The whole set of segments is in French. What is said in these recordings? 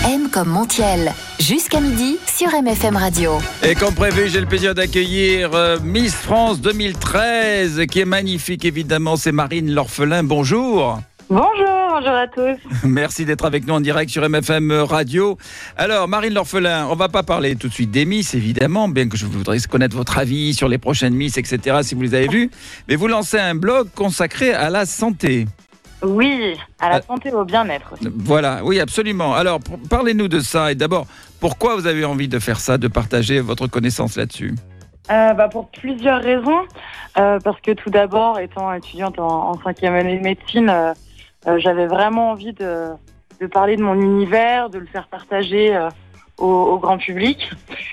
M comme Montiel, jusqu'à midi sur MFM Radio. Et comme prévu, j'ai le plaisir d'accueillir Miss France 2013, qui est magnifique évidemment, c'est Marine L'Orphelin. Bonjour. Bonjour à tous. Merci d'être avec nous en direct sur MFM Radio. Alors, Marine L'Orphelin, on va pas parler tout de suite des Miss, évidemment, bien que je voudrais connaître votre avis sur les prochaines Miss, etc., si vous les avez vues. Mais vous lancez un blog consacré à la santé. Oui, à la santé et au bien-être aussi. Voilà, oui, absolument. Alors, parlez-nous de ça. Et d'abord, pourquoi vous avez envie de faire ça, de partager votre connaissance là-dessus ? Pour plusieurs raisons. Parce que tout d'abord, étant étudiante en 5e année de médecine, j'avais vraiment envie de parler de mon univers, de le faire partager au grand public.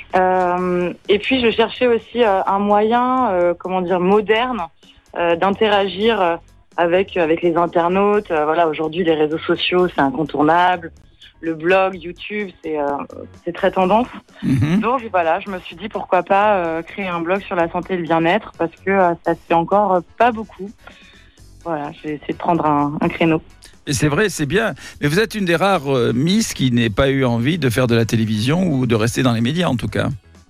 Et puis, je cherchais aussi un moyen, moderne, d'interagir avec les internautes. Voilà, aujourd'hui, les réseaux sociaux, c'est incontournable. Le blog, YouTube, c'est très tendance. Mm-hmm. Donc voilà, je me suis dit pourquoi pas créer un blog sur la santé et le bien-être, parce que ça se fait encore pas beaucoup. Voilà, j'ai essayé de prendre un créneau. Et c'est vrai, c'est bien. Mais vous êtes une des rares Miss qui n'ait pas eu envie de faire de la télévision ou de rester dans les médias, en tout cas.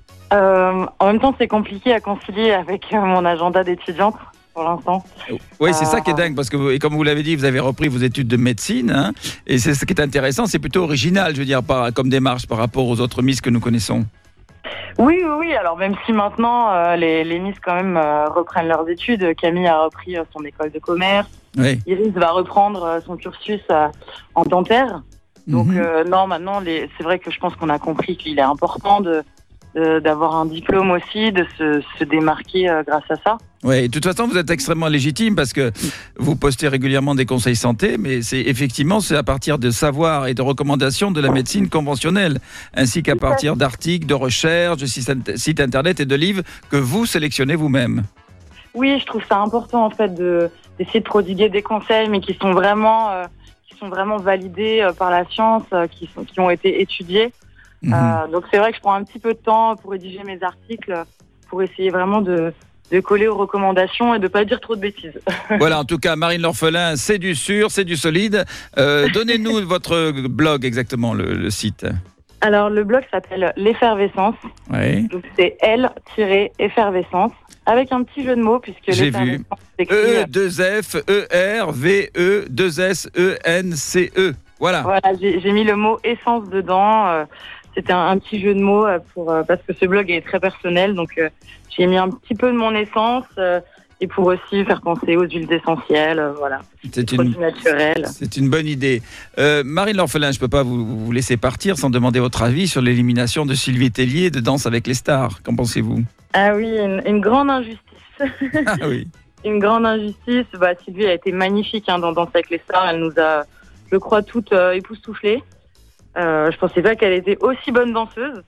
En même temps, c'est compliqué à concilier avec mon agenda d'étudiante. Pour l'instant. Oui, c'est ça qui est dingue, parce que, et comme vous l'avez dit, vous avez repris vos études de médecine, hein, et c'est ce qui est intéressant, c'est plutôt original, je veux dire, comme démarche par rapport aux autres Miss que nous connaissons. Oui, alors même si maintenant, les Miss quand même reprennent leurs études, Camille a repris son école de commerce, oui. Iris va reprendre son cursus en dentaire, donc non, maintenant, c'est vrai que je pense qu'on a compris qu'il est important d'avoir un diplôme aussi, de se démarquer grâce à ça. Oui, de toute façon, vous êtes extrêmement légitime parce que vous postez régulièrement des conseils santé, mais c'est à partir de savoir et de recommandations de la médecine conventionnelle, ainsi qu'à partir d'articles, de recherches, de sites internet et de livres que vous sélectionnez vous-même. Oui, je trouve ça important en fait d'essayer de prodiguer des conseils, mais qui sont vraiment validés par la science, qui ont été étudiés. Donc c'est vrai que je prends un petit peu de temps pour rédiger mes articles, pour essayer vraiment de coller aux recommandations et de ne pas dire trop de bêtises. Voilà, en tout cas, Marine L'Orphelin, c'est du sûr, c'est du solide. Donnez-nous votre blog exactement, le site. Alors, le blog s'appelle L'Effervescence. Oui. Donc, c'est L-effervescence, avec un petit jeu de mots, puisque j'ai vu. E2F, E-R-V-E, 2-S-E-N-C-E. Voilà, j'ai mis le mot essence dedans. C'était un petit jeu de mots parce que ce blog est très personnel, donc j'ai mis un petit peu de mon essence et pour aussi faire penser aux huiles essentielles, voilà. C'est une bonne idée. Marine L'Orphelin, je ne peux pas vous laisser partir sans demander votre avis sur l'élimination de Sylvie Tellier de Danse avec les stars. Qu'en pensez-vous ? Ah oui, une grande injustice. Ah oui. Une grande injustice. Sylvie a été magnifique dans Danse avec les stars. Elle nous a, je crois, toutes époustouflées. Je pensais pas qu'elle était aussi bonne danseuse.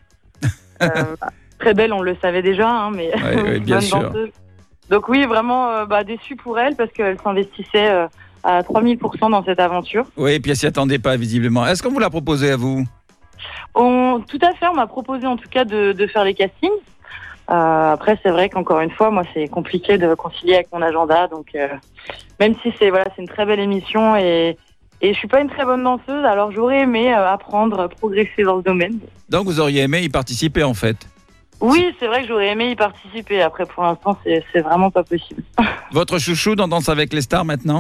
Très belle, on le savait déjà, mais oui, bien sûr. Danseuse. Donc oui, vraiment déçue pour elle parce qu'elle s'investissait à 3000% dans cette aventure. Oui, et puis elle s'y attendait pas visiblement. Est-ce qu'on vous l'a proposé à vous ? Tout à fait, on m'a proposé en tout cas de faire les castings. Après, c'est vrai qu'encore une fois, moi, c'est compliqué de concilier avec mon agenda. Donc, même si c'est une très belle émission et je suis pas une très bonne danseuse, alors j'aurais aimé apprendre, progresser dans ce domaine. Donc vous auriez aimé y participer en fait ? Oui, c'est vrai que j'aurais aimé y participer. Après, pour l'instant, c'est vraiment pas possible. Votre chouchou dans Danse avec les stars maintenant ?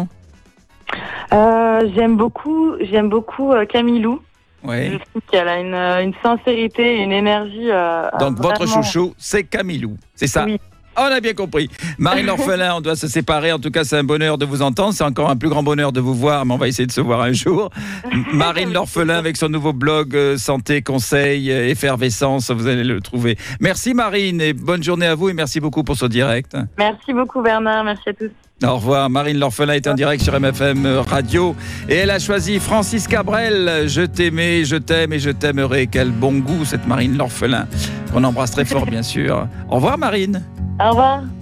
J'aime beaucoup Camille Lou. Oui. Je trouve qu'elle a une sincérité et une énergie. Donc votre chouchou, c'est Camille Lou, c'est ça ? Oui. On a bien compris. Marine L'Orphelin, on doit se séparer. En tout cas, c'est un bonheur de vous entendre. C'est encore un plus grand bonheur de vous voir, mais on va essayer de se voir un jour. Marine L'Orphelin avec son nouveau blog Santé, Conseil, Effervescence, vous allez le trouver. Merci Marine et bonne journée à vous et merci beaucoup pour ce direct. Merci beaucoup Bernard, merci à tous. Au revoir. Marine L'Orphelin est en direct sur MFM Radio et elle a choisi Francis Cabrel. Je t'aimais, je t'aime et je t'aimerai. Quel bon goût cette Marine L'Orphelin. On embrasse très fort bien sûr. Au revoir Marine. Au revoir.